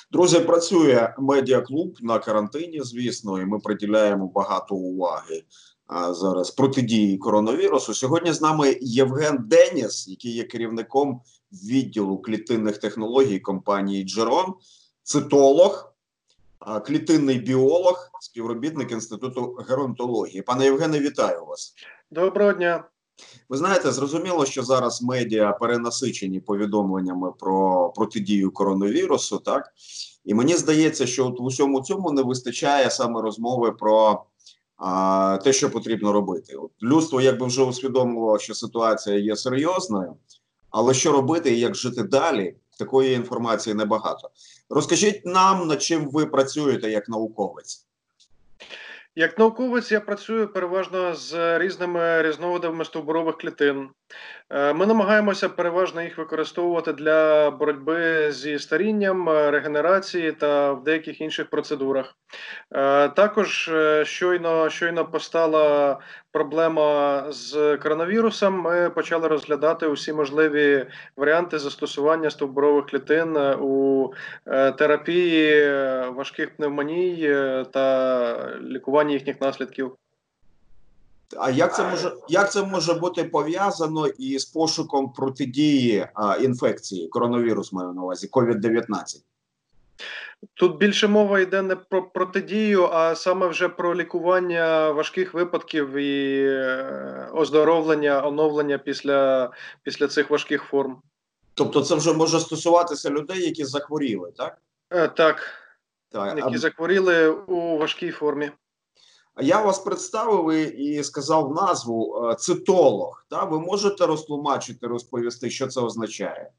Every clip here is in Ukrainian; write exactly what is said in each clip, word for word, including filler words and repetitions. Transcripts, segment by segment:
Друзі, працює медіаклуб на карантині, звісно, і ми приділяємо багато уваги а, зараз протидії коронавірусу. Сьогодні з нами Євген Деніс, який є керівником відділу клітинних технологій компанії Джерон, цитолог, а, клітинний біолог, співробітник Інституту геронтології. Пане Євгене, вітаю вас. Доброго дня. Ви знаєте, зрозуміло, що зараз медіа перенасичені повідомленнями про протидію коронавірусу, так? І мені здається, що от в усьому цьому не вистачає саме розмови про а, те, що потрібно робити. От людство якби вже усвідомило, що ситуація є серйозною, але що робити і як жити далі, такої інформації небагато. Розкажіть нам, над чим ви працюєте як науковець. Як науковець я працюю переважно з різними різновидами стовбурових клітин. Ми намагаємося переважно їх використовувати для боротьби зі старінням, регенерації та в деяких інших процедурах. Також щойно, щойно постала проблема з коронавірусом, ми почали розглядати усі можливі варіанти застосування стовбурових клітин у терапії важких пневмоній та лікуванні їхніх наслідків. А як це може, як це може бути пов'язано із пошуком протидії а, інфекції, коронавірус маю на увазі, ковід дев'ятнадцять? Тут більше мова йде не про протидію, а саме вже про лікування важких випадків і оздоровлення, оновлення після, після цих важких форм. Тобто це вже може стосуватися людей, які захворіли, так? Е, так, так, які а... захворіли у важкій формі. Я вас представив і сказав назву цитолог. Та? Ви можете розтлумачити, розповісти, що це означає?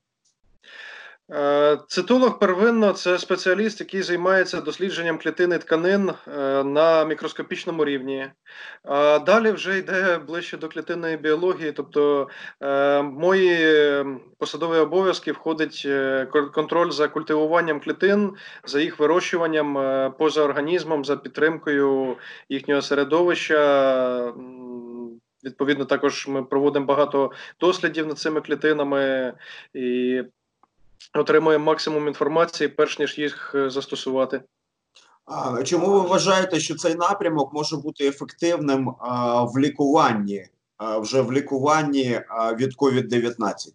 Цитолог первинно – це спеціаліст, який займається дослідженням клітин і тканин на мікроскопічному рівні. А далі вже йде ближче до клітинної біології, тобто в мої посадові обов'язки входить контроль за культивуванням клітин, за їх вирощуванням поза організмом, за підтримкою їхнього середовища. Відповідно, також ми проводимо багато дослідів над цими клітинами і отримуємо максимум інформації, перш ніж їх застосувати. А чому ви вважаєте, що цей напрямок може бути ефективним а, в лікуванні, а, вже в лікуванні а, від ковід дев'ятнадцять?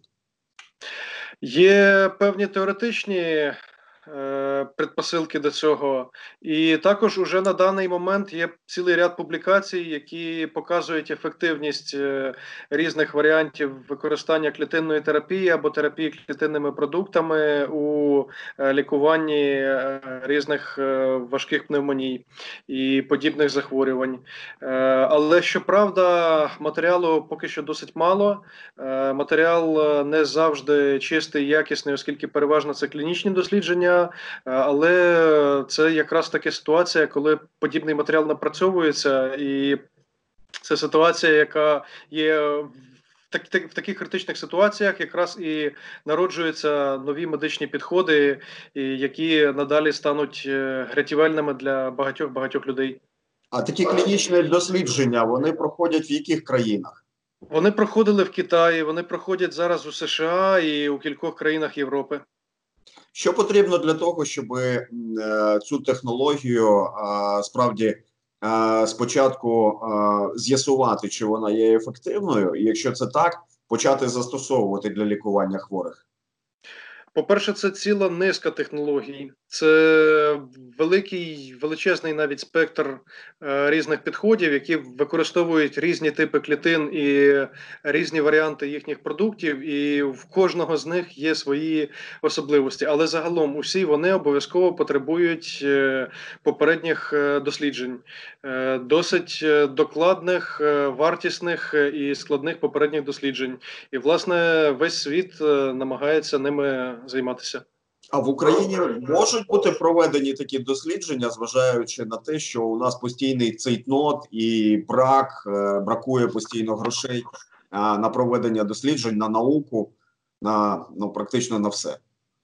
Є певні теоретичні предпосилки до цього. І також уже на даний момент є цілий ряд публікацій, які показують ефективність різних варіантів використання клітинної терапії або терапії клітинними продуктами у лікуванні різних важких пневмоній і подібних захворювань. Але, щоправда, матеріалу поки що досить мало. Матеріал не завжди чистий, якісний, оскільки переважно це клінічні дослідження. Але це якраз така ситуація, коли подібний матеріал напрацьовується, і це ситуація, яка є в, так, в таких критичних ситуаціях, якраз і народжуються нові медичні підходи, які надалі стануть рятівельними для багатьох-багатьох людей. А такі клінічні дослідження, вони проходять в яких країнах? Вони проходили в Китаї, вони проходять зараз у США і у кількох країнах Європи. Що потрібно для того, щоб е, цю технологію е, справді е, спочатку е, з'ясувати, чи вона є ефективною, і якщо це так, почати застосовувати для лікування хворих? По-перше, це ціла низка технологій. Це великий, величезний навіть спектр е, різних підходів, які використовують різні типи клітин і різні варіанти їхніх продуктів, і в кожного з них є свої особливості. Але загалом усі вони обов'язково потребують е, попередніх е, досліджень, е, досить докладних, е, вартісних і складних попередніх досліджень. І, власне, весь світ е, намагається ними займатися. А в Україні можуть бути проведені такі дослідження, зважаючи на те, що у нас постійний цейтнот і брак, бракує постійно грошей на проведення досліджень, на науку, на, ну, практично на все?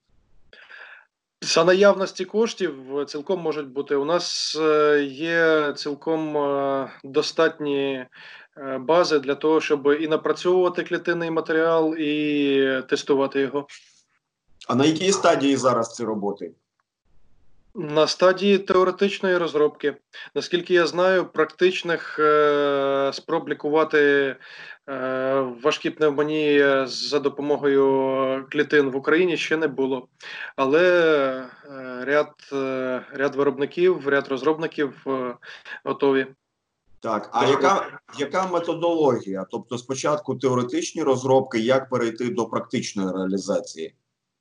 За наявності коштів цілком можуть бути. У нас є цілком достатні бази для того, щоб і напрацьовувати клітинний матеріал, і тестувати його. А на якій стадії зараз ці роботи? На стадії теоретичної розробки. Наскільки я знаю, практичних е, спроб лікувати е, важкі пневмонії за допомогою клітин в Україні ще не було. Але е, ряд, е, ряд виробників, ряд розробників е, готові Так, до а спроб. яка, яка методологія? Тобто спочатку теоретичні розробки, як перейти до практичної реалізації?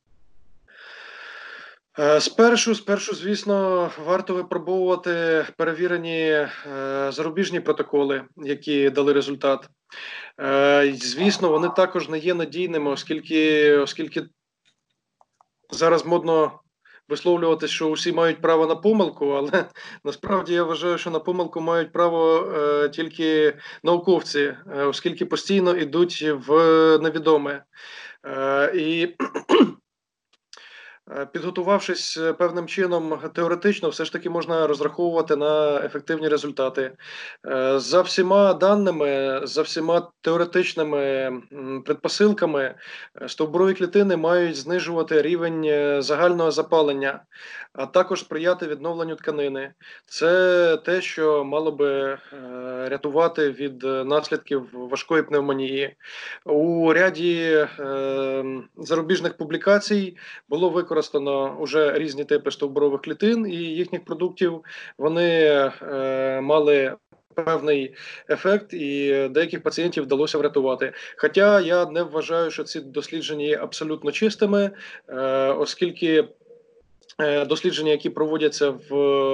Е, Спершу, спершу, звісно, варто випробовувати перевірені е, зарубіжні протоколи, які дали результат. Е, й, Звісно, вони також не є надійними, оскільки, оскільки зараз модно висловлювати, що усі мають право на помилку, але насправді я вважаю, що на помилку мають право е, тільки науковці, е, оскільки постійно йдуть в невідоме. Е, і Е, Підготувавшись е, певним чином теоретично, все ж таки можна розраховувати на ефективні результати. Е, За всіма даними, за всіма теоретичними м, предпосилками, е, стовбурові клітини мають знижувати рівень е, загального запалення, а також сприяти відновленню тканини. Це те, що мало би е, рятувати від е, наслідків важкої пневмонії. У ряді е, зарубіжних публікацій було використано вже різні типи стовбурових клітин і їхніх продуктів. Вони е, мали певний ефект, і деяких пацієнтів вдалося врятувати. Хоча я не вважаю, що ці дослідження є абсолютно чистими, е, оскільки е, дослідження, які проводяться в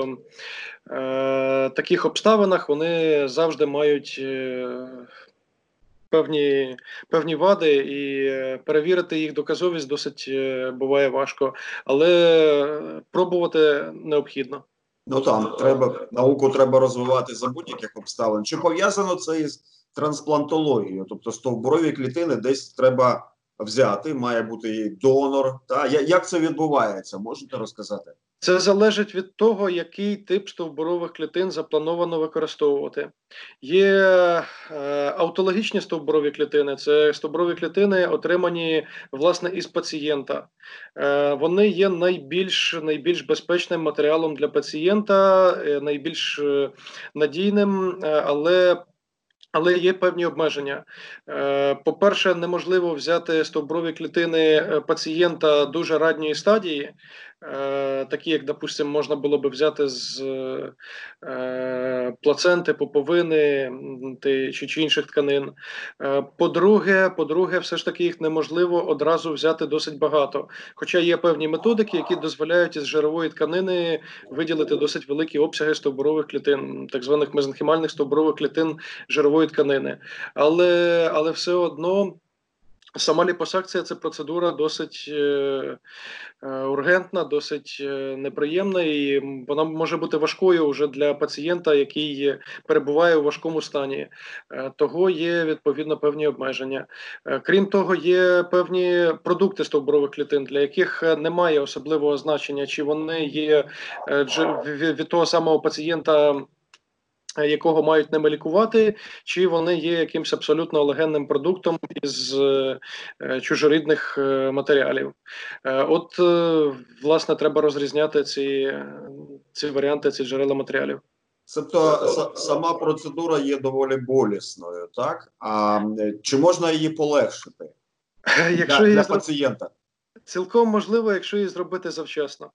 е, таких обставинах, вони завжди мають е, певні певні вади, і е, перевірити їх доказовість досить е, буває важко, але е, пробувати необхідно. Ну там треба науку треба розвивати за будь-яких обставин. Чи пов'язано це із трансплантологією? Тобто стовбурові клітини десь треба взяти, має бути і донор. Та Я- як це відбувається? Можете розказати? Це залежить від того, який тип стовбурових клітин заплановано використовувати. Є е, автологічні стовбурові клітини, це стовбурові клітини, отримані власне із пацієнта. Е, вони є найбільш найбільш безпечним матеріалом для пацієнта, е, найбільш е, надійним, е, але але є певні обмеження. Е, По-перше, неможливо взяти стовбурові клітини е, пацієнта дуже ранньої стадії, е, такі, як, допустимо, можна було би взяти з е, плаценти, пуповини м, ти- чи, чи інших тканин. Е, По-друге, по-друге, все ж таки їх неможливо одразу взяти досить багато. Хоча є певні методики, які дозволяють із жирової тканини виділити досить великі обсяги стовбурових клітин, так званих мезенхімальних стовбурових клітин жирової тканини. Але, але все одно сама ліпосакція – це процедура досить е, е, ургентна, досить е, неприємна, і вона може бути важкою вже для пацієнта, який перебуває у важкому стані. Е, того є відповідно певні обмеження. Е, крім того, є певні продукти стовбурових клітин, для яких немає особливого значення, чи вони є е, від, від того самого пацієнта, якого мають ними лікувати, чи вони є якимось абсолютно алогенним продуктом із е, чужорідних е, матеріалів. Е, от, е, власне, треба розрізняти ці, ці варіанти, ці джерела матеріалів. Тобто с- сама процедура є доволі болісною, так? А е, чи можна її полегшити для, Якщо її для зроб... пацієнта? Цілком можливо, якщо її зробити завчасно.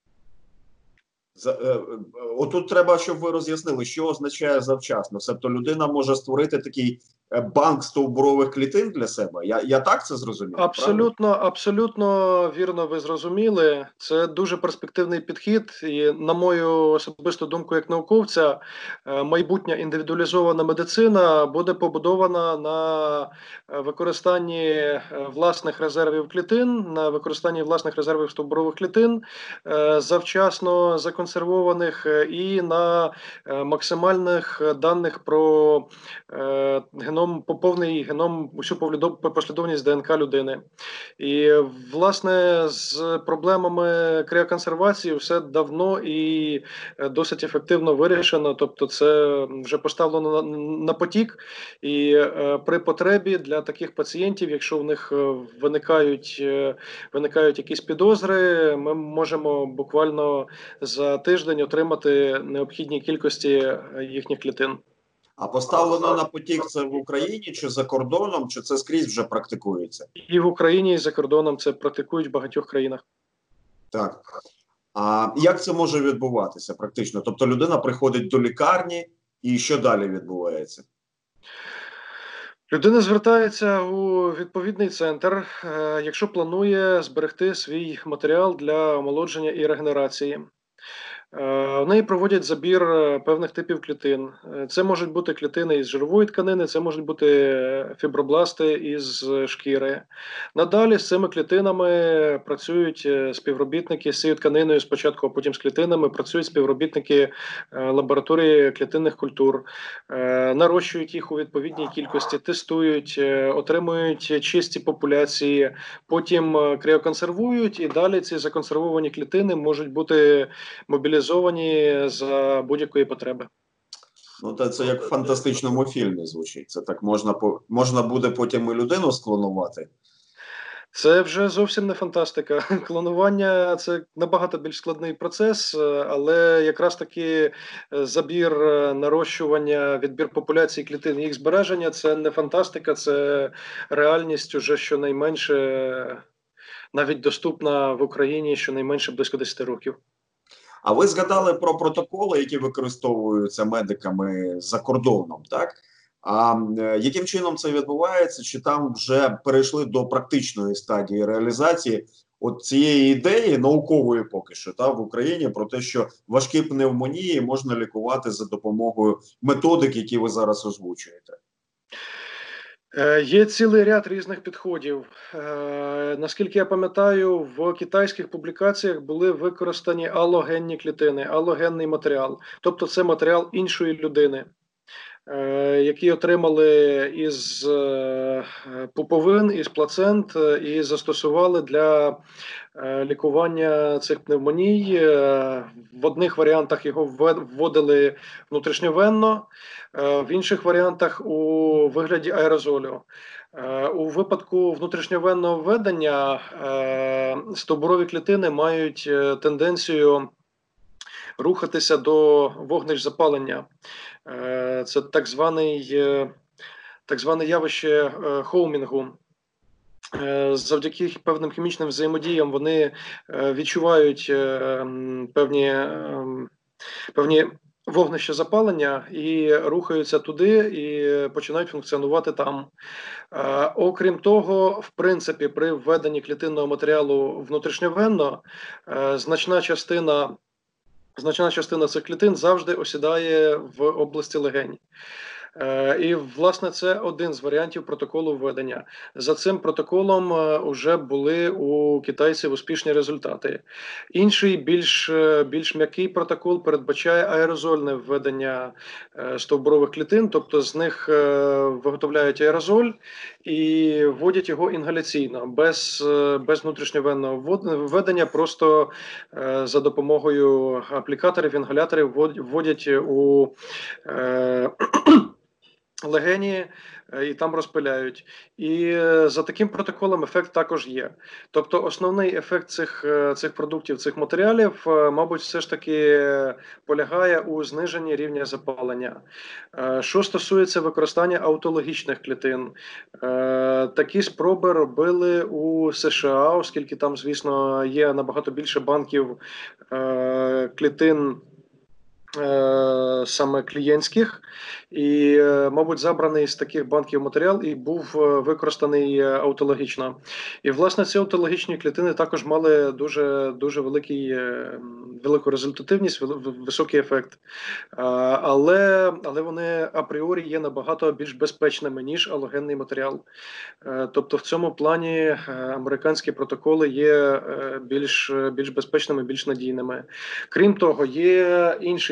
За- е, е, Отут треба, щоб ви роз'яснили, що означає завчасно. Тобто людина може створити такий е, банк стовбурових клітин для себе. Я, я так це зрозумів, правильно? Абсолютно, абсолютно вірно ви зрозуміли. Це дуже перспективний підхід, і на мою особисту думку, як науковця, е, майбутня індивідуалізована медицина буде побудована на е, використанні е, власних резервів клітин, на використанні власних резервів стовбурових клітин, е, завчасно законсервованих, е, і на е, максимальних даних про е, геном, повний геном, усю послідовність ДНК людини. І, власне, з проблемами кріоконсервації все давно і досить ефективно вирішено, тобто це вже поставлено на, на потік, і е, при потребі для таких пацієнтів, якщо в них виникають, е, виникають якісь підозри, ми можемо буквально за тиждень отримати необхідні кількості їхніх клітин. А поставлено на потік це в Україні чи за кордоном, чи це скрізь вже практикується? І в Україні, і за кордоном це практикують в багатьох країнах. Так. А як це може відбуватися практично? Тобто людина приходить до лікарні, і що далі відбувається? Людина звертається у відповідний центр, якщо планує зберегти свій матеріал для омолодження і регенерації. В неї проводять забір певних типів клітин. Це можуть бути клітини із жирової тканини, це можуть бути фібробласти із шкіри. Надалі з цими клітинами працюють співробітники з цією тканиною спочатку, а потім з клітинами, працюють співробітники лабораторії клітинних культур, нарощують їх у відповідній кількості, тестують, отримують чисті популяції, потім кріоконсервують, і далі ці законсервовані клітини можуть бути мобілізовані за будь-якої потреби. Ну, та це як в фантастичному фільмі звучить. Це так можна, можна буде потім і людину склонувати? Це вже зовсім не фантастика. Клонування – це набагато більш складний процес, але якраз таки забір, нарощування, відбір популяції клітин і їх збереження – це не фантастика, це реальність уже щонайменше навіть доступна в Україні щонайменше близько десять років. А ви згадали про протоколи, які використовуються медиками за кордоном, так? А яким чином це відбувається? Чи там вже перейшли до практичної стадії реалізації от цієї ідеї, наукової поки що, та, в Україні, про те, що важкі пневмонії можна лікувати за допомогою методик, які ви зараз озвучуєте? Є цілий ряд різних підходів. Наскільки я пам'ятаю, в китайських публікаціях були використані алогенні клітини, алогенний матеріал. Тобто це матеріал іншої людини, які отримали із пуповин, із плацент і застосували для лікування цих пневмоній. В одних варіантах його вводили внутрішньовенно, в інших варіантах у вигляді аерозолю. У випадку внутрішньовенного введення стовбурові клітини мають тенденцію рухатися до вогнищ запалення. Це так званий, так зване явище хоумінгу. Завдяки певним хімічним взаємодіям вони відчувають певні, певні вогнища запалення і рухаються туди і починають функціонувати там. Окрім того, в принципі, при введенні клітинного матеріалу внутрішньовенно значна частина Значна частина цих клітин завжди осідає в області легень. І, власне, це один з варіантів протоколу введення. За цим протоколом вже були у китайців успішні результати. Інший, більш, більш м'який протокол передбачає аерозольне введення стовбурових клітин, тобто з них виготовляють аерозоль і вводять його інгаляційно, без, без внутрішньовенного введення, просто за допомогою аплікаторів, інгаляторів вводять у легені і там розпиляють. І за таким протоколом ефект також є. Тобто основний ефект цих, цих продуктів, цих матеріалів, мабуть, все ж таки полягає у зниженні рівня запалення. Що стосується використання аутологічних клітин, такі спроби робили у США, оскільки там, звісно, є набагато більше банків клітин саме клієнтських, і, мабуть, забраний з таких банків матеріал і був використаний аутологічно. І, власне, ці аутологічні клітини також мали дуже, дуже великий, велику результативність, високий ефект. Але, але вони апріорі є набагато більш безпечними, ніж алогенний матеріал. Тобто в цьому плані американські протоколи є більш, більш безпечними, більш надійними. Крім того, є інший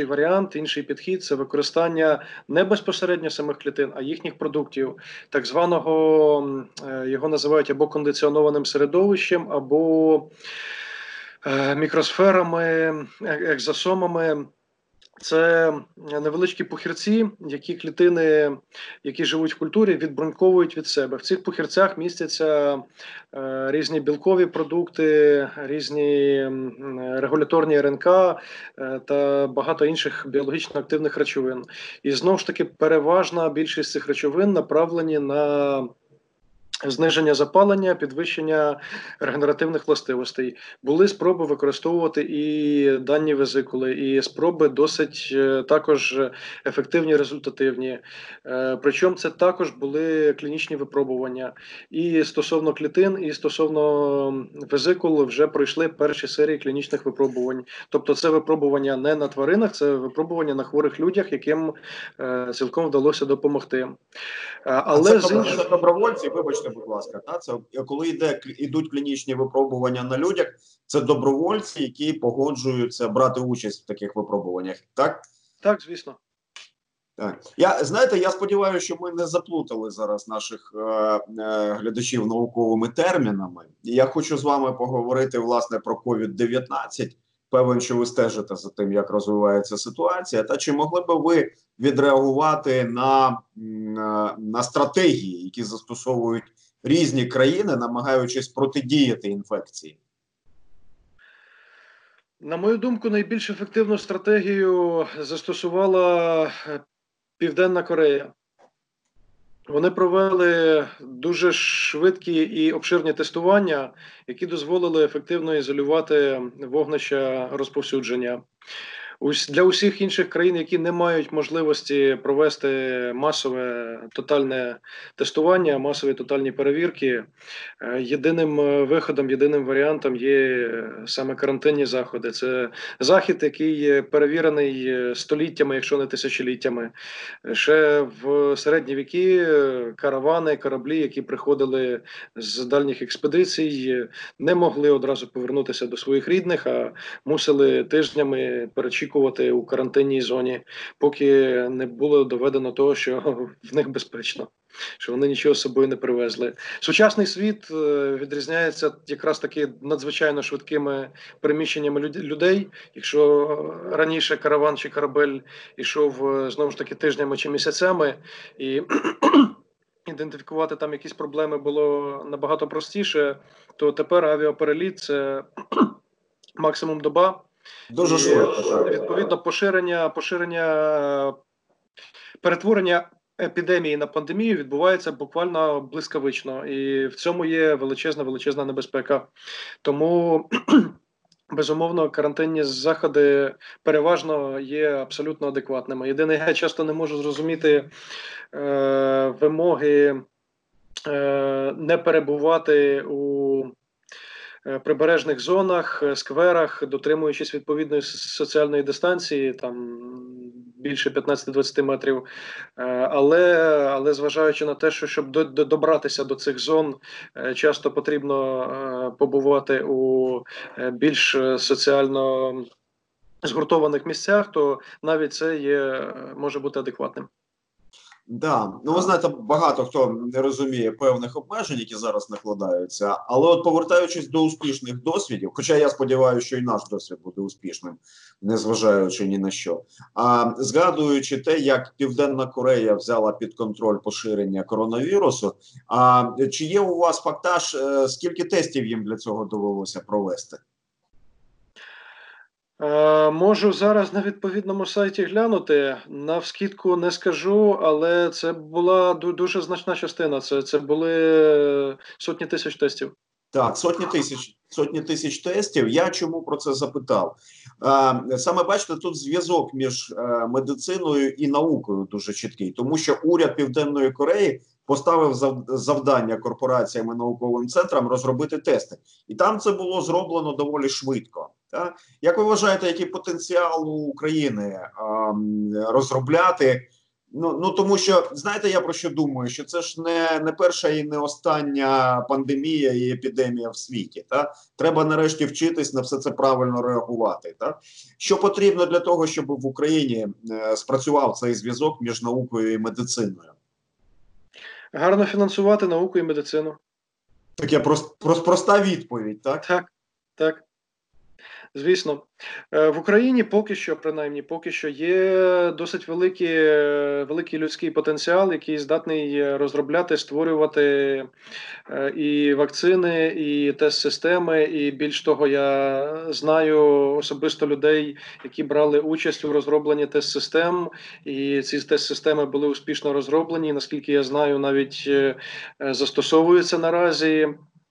варіант, інший підхід – це використання не безпосередньо самих клітин, а їхніх продуктів, так званого, його називають або кондиціонованим середовищем, або мікросферами, екзосомами. Це невеличкі пухирці, які клітини, які живуть в культурі, відбруньковують від себе. В цих пухирцях містяться е, різні білкові продукти, різні регуляторні РНК е, та багато інших біологічно активних речовин. І знову ж таки переважна більшість цих речовин направлені на зниження запалення, підвищення регенеративних властивостей. Були спроби використовувати і дані везикули, і спроби досить також ефективні, результативні. Причому це також були клінічні випробування. І стосовно клітин, і стосовно везикул вже пройшли перші серії клінічних випробувань. Тобто це випробування не на тваринах, це випробування на хворих людях, яким цілком вдалося допомогти. Але а це, інших... це добровольці, вибачте, будь ласка, та? Це, коли йде, йдуть клінічні випробування на людях, це добровольці, які погоджуються брати участь в таких випробуваннях, так? Так, звісно. Так. Я, знаєте, я сподіваюся, що ми не заплутали зараз наших е, е, глядачів науковими термінами. І я хочу з вами поговорити, власне, про ковід дев'ятнадцять. Певен, що ви стежите за тим, як розвивається ситуація. Та чи могли би ви відреагувати на, на, на стратегії, які застосовують різні країни, намагаючись протидіяти інфекції? На мою думку, найбільш ефективну стратегію застосувала Південна Корея. Вони провели дуже швидкі і обширні тестування, які дозволили ефективно ізолювати вогнища розповсюдження. Для усіх інших країн, які не мають можливості провести масове тотальне тестування, масові тотальні перевірки, єдиним виходом, єдиним варіантом є саме карантинні заходи. Це захід, який перевірений століттями, якщо не тисячоліттями. Ще в середні віки каравани, кораблі, які приходили з дальніх експедицій, не могли одразу повернутися до своїх рідних, а мусили тижнями перечікувати у карантинній зоні, поки не було доведено того, що в них безпечно, що вони нічого з собою не привезли. Сучасний світ відрізняється якраз таки надзвичайно швидкими переміщеннями людей. Якщо раніше караван чи корабель йшов знову ж таки тижнями чи місяцями, і ідентифікувати там якісь проблеми було набагато простіше, то тепер авіапереліт – це максимум доба. Дуже швидко. Відповідно, поширення, поширення, перетворення епідемії на пандемію відбувається буквально блискавично. І в цьому є величезна, величезна небезпека. Тому, безумовно, карантинні заходи переважно є абсолютно адекватними. Єдине, я часто не можу зрозуміти е, вимоги е, не перебувати у прибережних зонах, скверах, дотримуючись відповідної соціальної дистанції, там більше п'ятнадцять-двадцять метрів, але, але зважаючи на те, що щоб до, до, добратися до цих зон, часто потрібно побувати у більш соціально згуртованих місцях, то навіть це є, може бути адекватним. Да, ну ви знаєте, багато хто не розуміє певних обмежень, які зараз накладаються, але от повертаючись до успішних досвідів, хоча я сподіваюся, що і наш досвід буде успішним, незважаючи ні на що, а згадуючи те, як Південна Корея взяла під контроль поширення коронавірусу, а чи є у вас фактаж, скільки тестів їм для цього довелося провести? Можу зараз на відповідному сайті глянути, навскідку не скажу, але це була дуже значна частина, це, це були сотні тисяч тестів. Так, сотні тисяч, сотні тисяч тестів. Я чому про це запитав? А, саме бачите, тут зв'язок між а, медициною і наукою дуже чіткий, тому що уряд Південної Кореї поставив завдання корпораціям і науковим центрам розробити тести. І там це було зроблено доволі швидко. Так? Як ви вважаєте, який потенціал у України а, розробляти Ну, ну тому що, знаєте, я про що думаю, що це ж не, не перша і не остання пандемія і епідемія в світі. Та? Треба нарешті вчитись на все це правильно реагувати. Та? Що потрібно для того, щоб в Україні е, спрацював цей зв'язок між наукою і медициною? Гарно фінансувати науку і медицину. Таке прост, прост, проста відповідь, так? Так, так. Звісно, Е, в Україні поки що, принаймні, поки що є досить великий, е, великий людський потенціал, який здатний е, розробляти, створювати е, і вакцини, і тест-системи. І більш того, я знаю особисто людей, які брали участь у розробленні тест-систем, і ці тест-системи були успішно розроблені. Наскільки я знаю, навіть е, е, застосовуються наразі.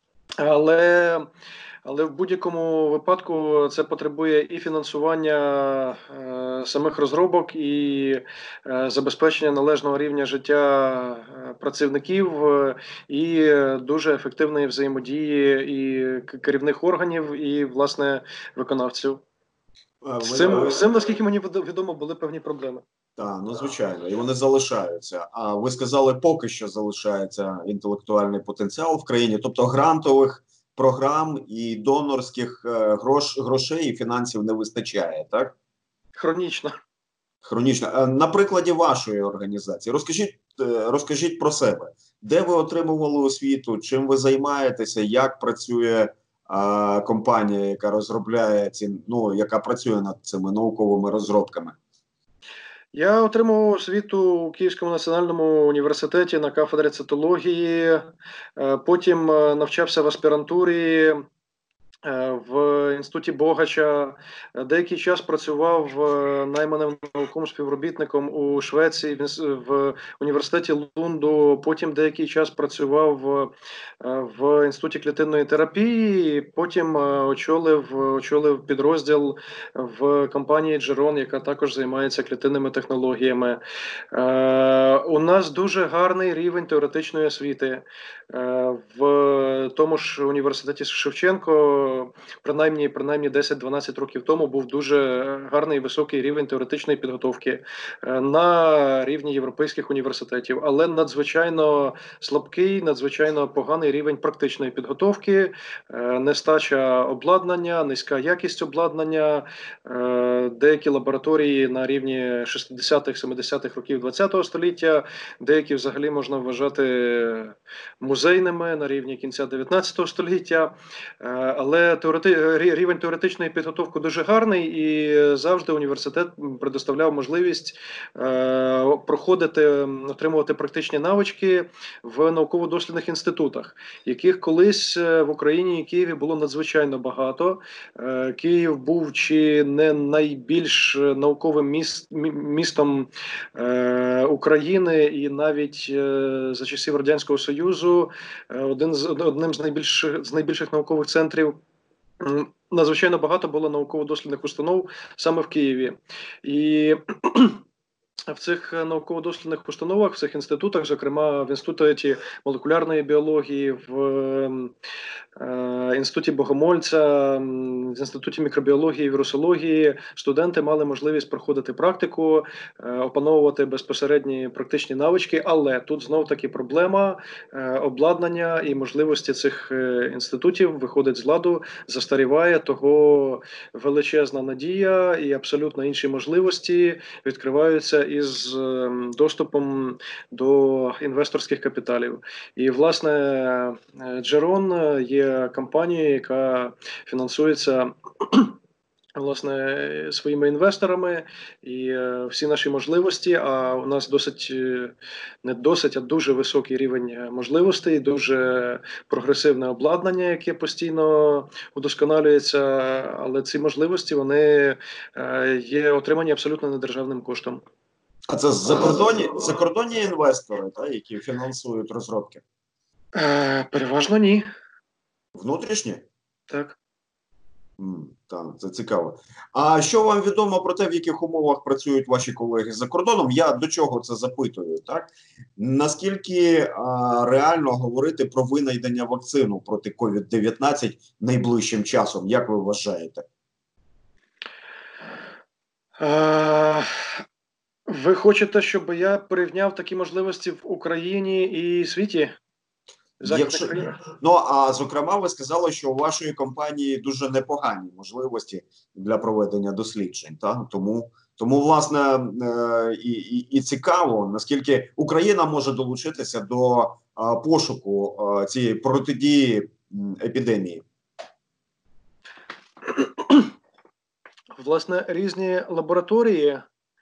Але але в будь-якому випадку це потребує і фінансування е, самих розробок, і е, забезпечення належного рівня життя е, працівників, е, і дуже ефективної взаємодії і керівних органів, і власне виконавців. А, З ви, цим, ви, з цим, наскільки мені відомо, були певні проблеми. та, ну звичайно, і вони залишаються. А ви сказали, поки що залишається інтелектуальний потенціал в країні, тобто грантових програм і донорських е, грош, грошей і фінансів не вистачає, так? Хронічно. Хронічно. Е, На прикладі вашої організації, розкажіть, е, розкажіть про себе, де ви отримували освіту, чим ви займаєтеся, як працює е, компанія, яка розробляє ці, ну, яка працює над цими науковими розробками? Я отримав освіту у Київському національному університеті на кафедрі цитології, е, потім е, навчався в аспірантурі е, в інституті Богача. Деякий час працював е, найманим науковим співробітником у Швеції в інс- в університеті Лунду. Потім деякий час працював е, в інституті клітинної терапії. Потім е, очолив, очолив підрозділ в компанії Джерон, яка також займається клітинними технологіями. Е, У нас дуже гарний рівень теоретичної освіти. Е, В тому ж університеті Шевченко, принаймні, принаймні десять-дванадцять років тому, був дуже гарний високий рівень теоретичної підготовки е, на рівні європейських університетів, але надзвичайно слабкий, надзвичайно поганий рівень практичної підготовки, е, нестача обладнання, низька якість обладнання, е, деякі лабораторії на рівні шістдесятих-сімдесятих років ХХ століття, деякі взагалі можна вважати музейними на рівні кінця дев'ятнадцятого століття, е, але теорети... рівень теоретичної підготовки дуже гарний, і завжди університет предоставляв можливість е, проходити, отримувати практичні навички в науково-дослідних інститутах, яких колись в Україні і Києві було надзвичайно багато. Е, Київ був чи не найбільш науковим міст... містом е, України, і навіть е, за часів Радянського Союзу один з одним з найбільших з найбільших наукових центрів. Надзвичайно багато було науково-дослідних установ саме в Києві. І в цих науково-дослідних установах, в цих інститутах, зокрема в інституті молекулярної біології, в е, інституті Богомольця, в інституті мікробіології і вірусології, студенти мали можливість проходити практику, е, опановувати безпосередні практичні навички, але тут знов-таки проблема е, обладнання і можливості цих е, інститутів виходить з ладу, застаріває, того величезна надія і абсолютно інші можливості відкриваються із доступом до інвесторських капіталів. І, власне, Джерон є компанією, яка фінансується власне своїми інвесторами, і е, всі наші можливості. А у нас досить не досить, а дуже високий рівень можливостей, дуже прогресивне обладнання, яке постійно удосконалюється. Але ці можливості вони е, є отримані абсолютно недержавним коштом. А це закордонні, закордонні інвестори, та, які фінансують розробки? Е, переважно ні. Внутрішні? Так. Mm, так, це цікаво. А що вам відомо про те, в яких умовах працюють ваші колеги за кордоном? Я до чого це запитую, так? Наскільки а, реально говорити про винайдення вакцину проти ковід дев'ятнадцять найближчим часом, як ви вважаєте? Е, Ви хочете, щоб я порівняв такі можливості в Україні і світі? В західних Якщо країнах? ну а зокрема, ви сказали, що у вашої компанії дуже непогані можливості для проведення досліджень. Та тому, тому власне е, і, і, і цікаво, наскільки Україна може долучитися до е, пошуку е, цієї протидії м, епідемії. Власне, різні лабораторії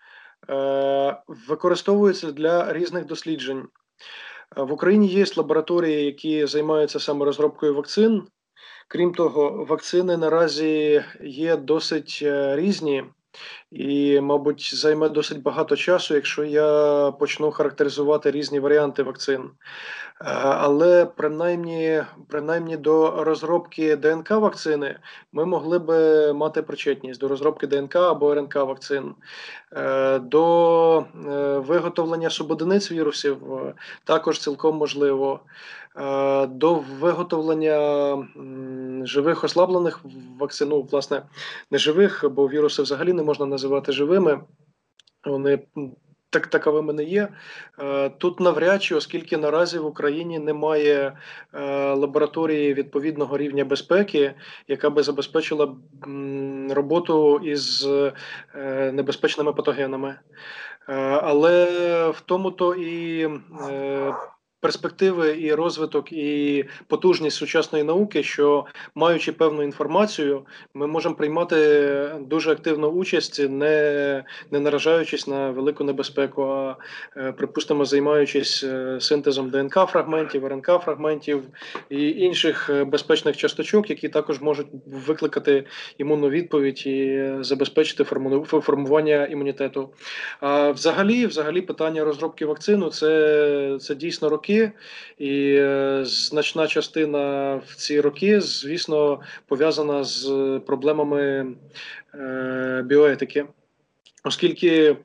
е, використовуються для різних досліджень. Е, В Україні є лабораторії, які займаються саме розробкою вакцин. Крім того, вакцини наразі є досить е, різні і, мабуть, займе досить багато часу, якщо я почну характеризувати різні варіанти вакцин. Е, Але принаймні, принаймні до розробки ДНК вакцини ми могли би мати причетність до розробки ДНК або РНК вакцин. Е, До е, виготовлення субодиниць вірусів е, також цілком можливо. Е, До виготовлення м, живих ослаблених вакцин, ну, власне, не живих, бо віруси взагалі не можна називати живими. Вони м, так таковими не є. Е, Тут навряд чи, оскільки наразі в Україні немає е, лабораторії відповідного рівня безпеки, яка би забезпечила м, роботу із е, небезпечними патогенами. Е, Але в тому то і е, перспективи, і розвиток, і потужність сучасної науки, що маючи певну інформацію, ми можемо приймати дуже активну участь, не, не наражаючись на велику небезпеку, а е, припустимо, займаючись е, синтезом ДНК-фрагментів, РНК-фрагментів і інших е, безпечних часточок, які також можуть викликати імунну відповідь і забезпечити форму- формування імунітету. А взагалі, взагалі, питання розробки вакцину це, це дійсно роки, і е, значна частина в ці роки, звісно, пов'язана з проблемами е, біоетики, оскільки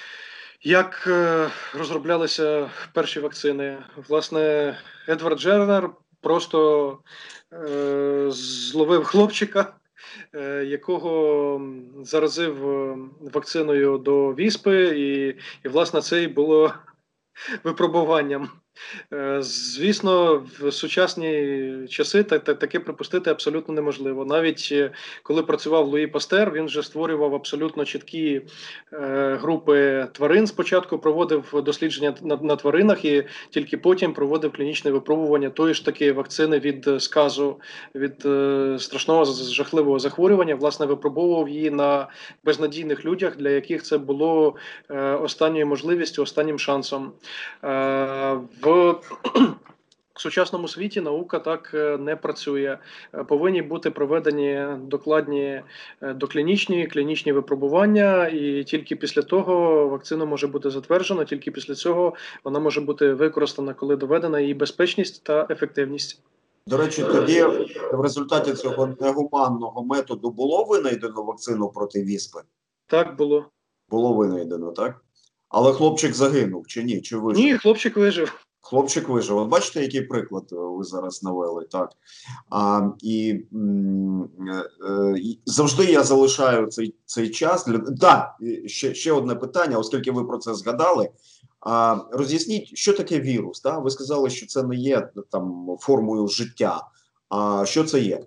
як е, розроблялися перші вакцини, власне, Едвард Джернер просто е, зловив хлопчика, е, якого заразив е, вакциною до віспи, і, і власне це і було випробуванням. Е, Звісно, в сучасні часи та, та, таке припустити абсолютно неможливо. Навіть е, коли працював Луї Пастер, він вже створював абсолютно чіткі е, групи тварин. Спочатку проводив дослідження на, на тваринах і тільки потім проводив клінічне випробування тої ж таки вакцини від сказу, від е, страшного жахливого захворювання. Власне, випробовував її на безнадійних людях, для яких це було е, останньою можливістю, останнім шансом. Е, в сучасному світі наука так е, не працює. Е, Повинні бути проведені докладні е, доклінічні, клінічні випробування, і тільки після того вакцина може бути затверджена, тільки після цього вона може бути використана, коли доведена її безпечність та ефективність. До речі, тоді в результаті цього негуманного методу було винайдено вакцину проти віспи? Так було. Було винайдено, так? Але хлопчик загинув чи ні? Чи вижив? Ні, хлопчик вижив. Хлопчик вижив. От бачите, який приклад е, ви зараз навели, так? А, і, м, е, е, і завжди я залишаю цей, цей час. Для... Так, і ще, ще одне питання, оскільки ви про це згадали. А, роз'ясніть, що таке вірус? Так? Ви сказали, що це не є там формою життя. А що це є?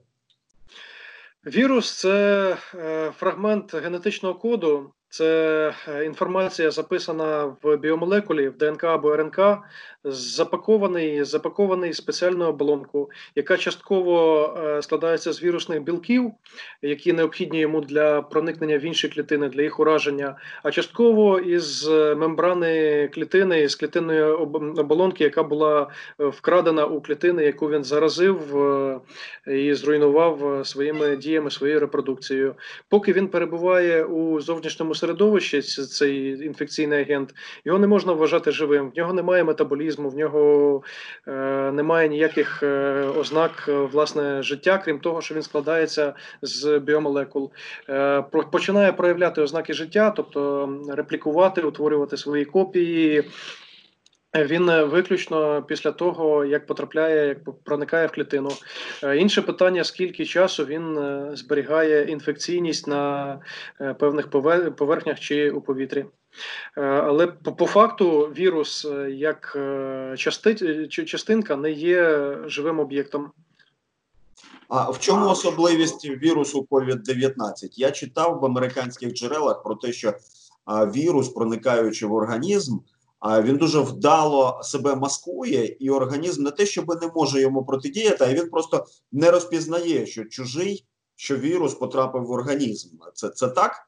Вірус це е, фрагмент генетичного коду, це е, інформація, записана в біомолекулі, в ДНК або РНК, запакований, запакований в спеціальну оболонку, яка частково е, складається з вірусних білків, які необхідні йому для проникнення в інші клітини, для їх ураження, а частково із мембрани клітини, з клітинної оболонки, яка була е, вкрадена у клітини, яку він заразив е, і зруйнував е, своїми діями, своєю репродукцією. Поки він перебуває у зовнішньому середовищі, цей інфекційний агент, його не можна вважати живим, в нього немає метаболізму, в нього е, немає ніяких е, ознак е, власне життя, крім того, що він складається з біомолекул. Е, починає проявляти ознаки життя, тобто реплікувати, утворювати свої копії. Він виключно після того, як потрапляє, як проникає в клітину. Інше питання, скільки часу він зберігає інфекційність на певних поверхнях чи у повітрі. Але по, по факту вірус як части, частинка не є живим об'єктом. А в чому особливість вірусу ковід дев'ятнадцять? Я читав в американських джерелах про те, що а, вірус, проникаючи в організм, а, він дуже вдало себе маскує, і організм не те, щоб не може йому протидіяти, а він просто не розпізнає, що чужий, що вірус потрапив в організм. Це, це так?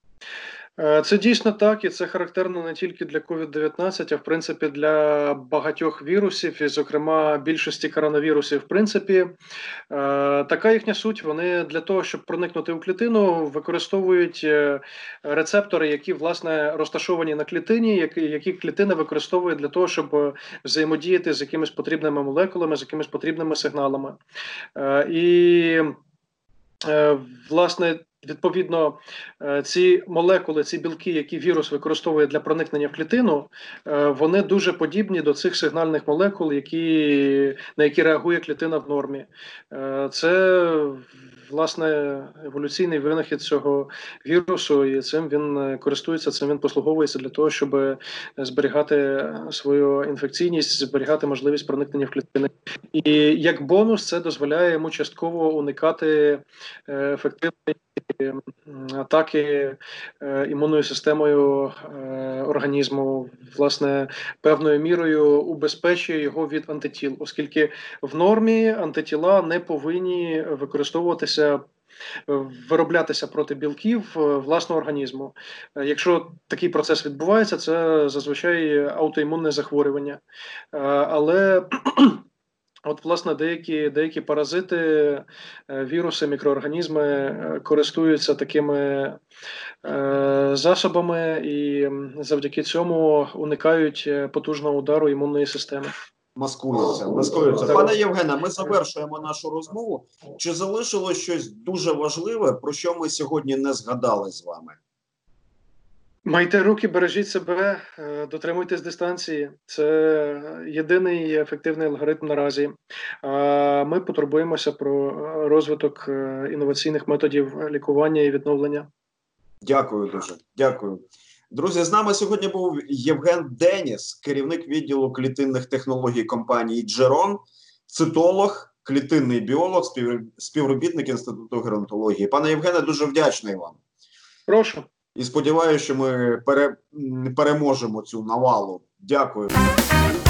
Це дійсно так, і це характерно не тільки для ковід дев'ятнадцять, а в принципі для багатьох вірусів, і, зокрема, більшості коронавірусів. В принципі, така їхня суть. Вони для того, щоб проникнути у клітину, використовують рецептори, які, власне, розташовані на клітині, які, які клітина використовує для того, щоб взаємодіяти з якимись потрібними молекулами, з якимись потрібними сигналами. І, власне, відповідно, ці молекули, ці білки, які вірус використовує для проникнення в клітину, вони дуже подібні до цих сигнальних молекул, які, на які реагує клітина в нормі. Це, власне, еволюційний винахід цього вірусу, і цим він користується, цим він послуговується для того, щоб зберігати свою інфекційність, зберігати можливість проникнення в клітини. І як бонус це дозволяє йому частково уникати ефективної атаки імунною системою організму, власне, певною мірою убезпечує його від антитіл, оскільки в нормі антитіла не повинні використовуватися, вироблятися проти білків власного організму. Якщо такий процес відбувається, це зазвичай аутоімунне захворювання. Але от, власне, деякі, деякі паразити, віруси, мікроорганізми користуються такими е, засобами і завдяки цьому уникають потужного удару імунної системи. Маскуються, маскуються. Пане Євгене, ми завершуємо нашу розмову. Чи залишилось щось дуже важливе, про що ми сьогодні не згадали з вами? Майте руки, бережіть себе, дотримуйтесь дистанції. Це єдиний ефективний алгоритм наразі. Ми потурбуємося про розвиток інноваційних методів лікування і відновлення. Дякую дуже. Дякую. Друзі, з нами сьогодні був Євген Деніс, керівник відділу клітинних технологій компанії Джерон, цитолог, клітинний біолог, співробітник Інституту геронтології. Пане Євгене, дуже вдячний вам. Прошу. І сподіваюся, що ми пере... переможемо цю навалу. Дякую.